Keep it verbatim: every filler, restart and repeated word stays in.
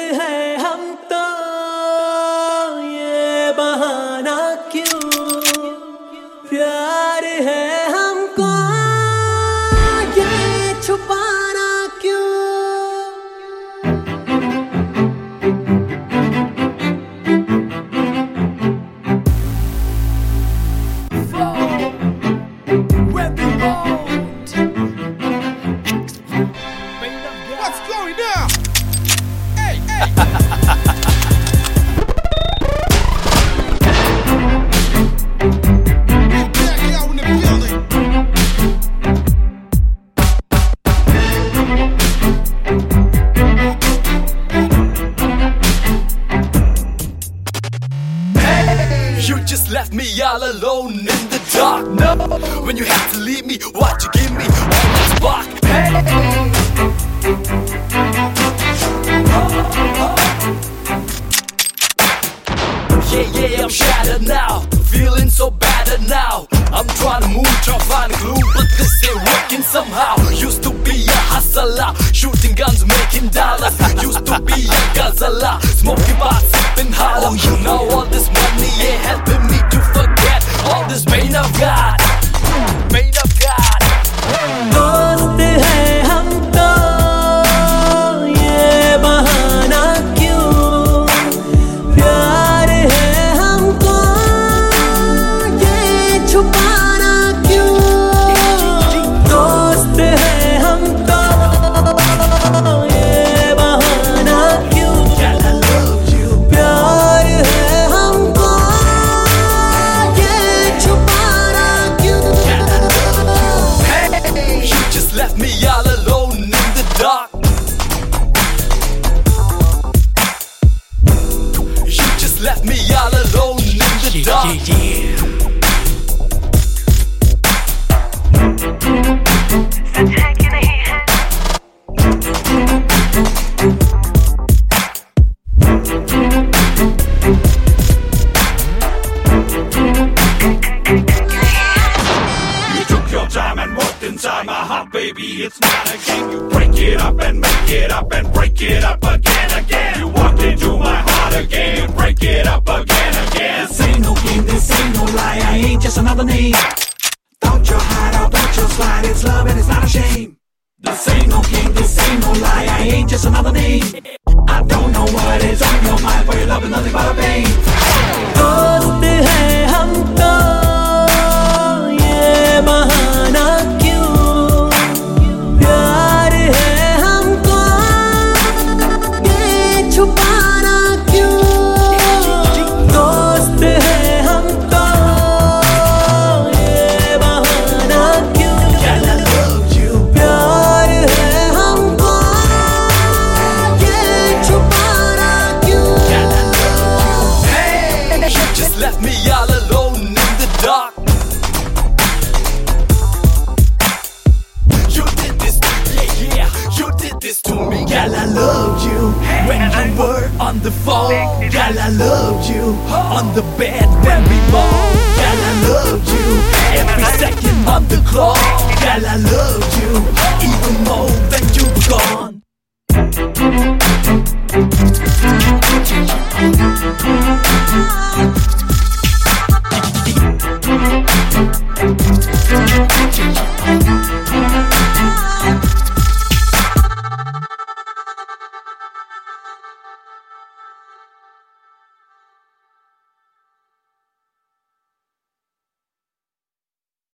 है हम तो ये बहाना क्यों, प्यार है हमको ये छुपाना क्यों। What's going on? Hey, hey. Exactly out in the building. Hey, you just left me all alone in the dark. No, when you had to leave me, why'd you give me all that spark? Hey. Yeah, yeah, I'm shattered now, feeling so battered now. I'm trying to move, trying to find a clue, but this ain't working somehow. Used to be a hustler, shooting guns, making dollars. Used to be a guzzler, smoking pot, sipping hollow. Oh, now all this money ain't helping me to forget all this pain I've got, pain I've got. दोस्त है हम तो ये बहाना क्यों, प्यार है हमको ये छुपाना क्यों। दोस्त है हम तो ये बहाना क्यों, प्यार है हमको ये छुपाना क्यों। You just left me all alone in the dark. You just left me all alone in the dark. You took your time and walked inside my heart, baby. It's not a game. You break it up and make it up and break it up again, again. You walked into my heart again. You break it up again, again. This ain't no game, this ain't no lie, I ain't just another name. Don't you hide out, don't you slide, it's love and it's not a shame. This ain't no game, this ain't no lie, I ain't just another name. I don't know what is on your mind, but your love is nothing but a pain. दोस्त है हम तो ये बहाना क्यों, प्यार है हमको ये छुपाना क्यों। दोस्त है हम तो ये बहाना क्यों, प्यार है हमको ये छुपाना क्यों। You just left me all alone in the dark. You did this to me, yeah, yeah. You did this to me, girl. I loved you when you were on the phone. Girl, I loved you on the bed when we moaned. Girl, I loved you every second on the clock. Girl, I loved you even more when you were gone. Thank you.